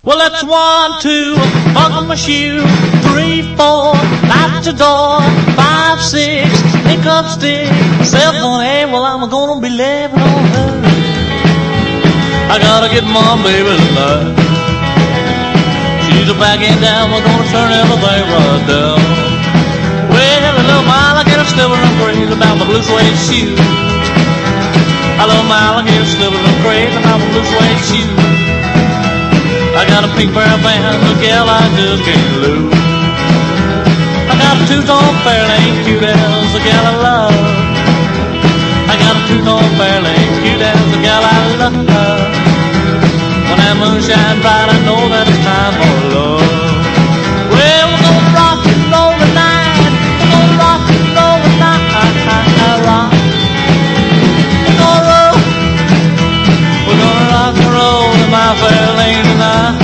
Well, that's 1, 2, buckle my shoe, 3, 4, light the door, 5, 6, pick up stick, 7, 8, well, I'm gonna be living on her. I gotta get my baby tonight. She's a backing down, we're gonna turn everything right down. Well, a little alligator sliver, I'm crazy about my blue suede shoes. I love my alligator sliver, I'm crazy about my blue suede shoes. I got a pink pair of pants, a gal I just can't lose. I got a two-tone Fairlane, cute as a gal I love. I got a two-tone Fairlane, cute as a gal I love. When that moon shines bright, I know that it's time for love. Well, we're gonna rock and roll tonight. We're gonna rock and roll tonight. Rock. We're gonna roll. We're gonna rock and roll in my Fairlane tonight.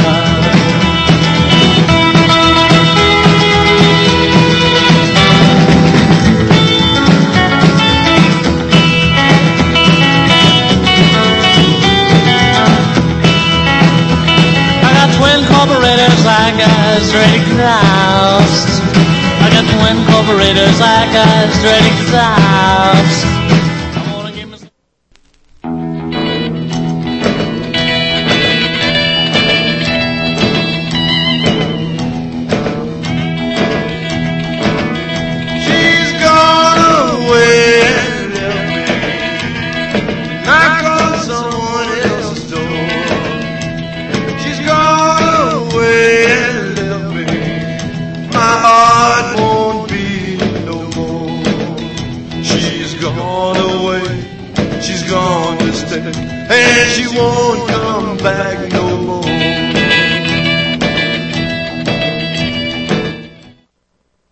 Carburetors like a straight exhaust. I got twin carburetors like a straight exhaust. I'm gonna give me some. She's gone away and left me. Knock on someone else's door. She's gone away and left me. My heart won't beat no more. She's gone away, she's gone to stay, and she won't come back